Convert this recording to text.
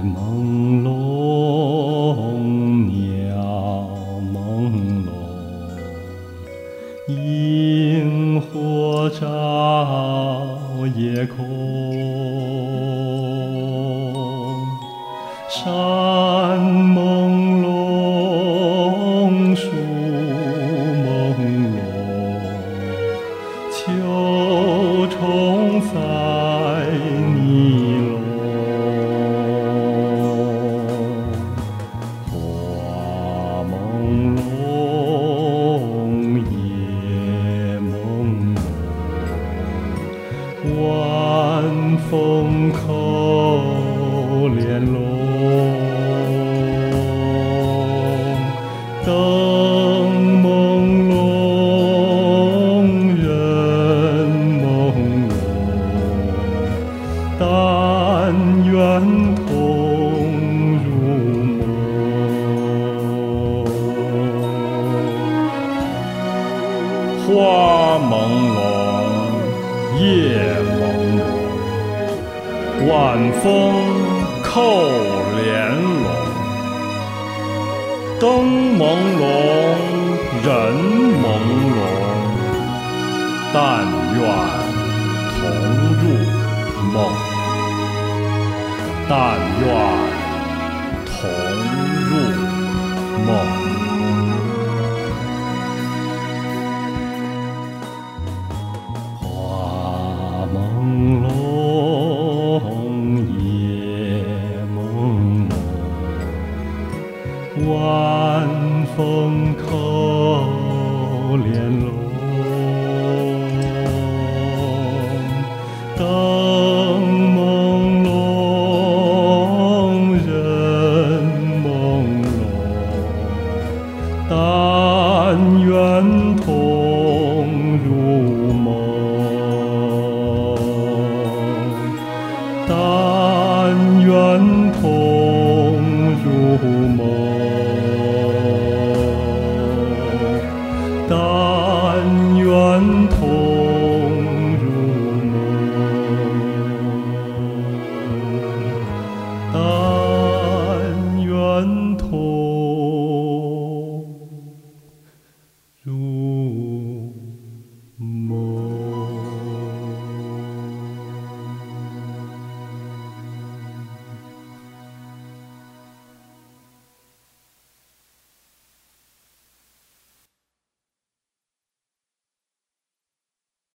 朦胧，鸟朦胧，萤火照夜空。山朦胧，树朦胧，秋虫在泥笼。花朦胧，叶朦胧，晚风扣帘笼。灯朦胧，人朦胧，但愿同入梦。花朦胧，叶朦胧，晚风扣帘笼。灯朦胧，人朦胧，但愿同入梦，但愿同入梦。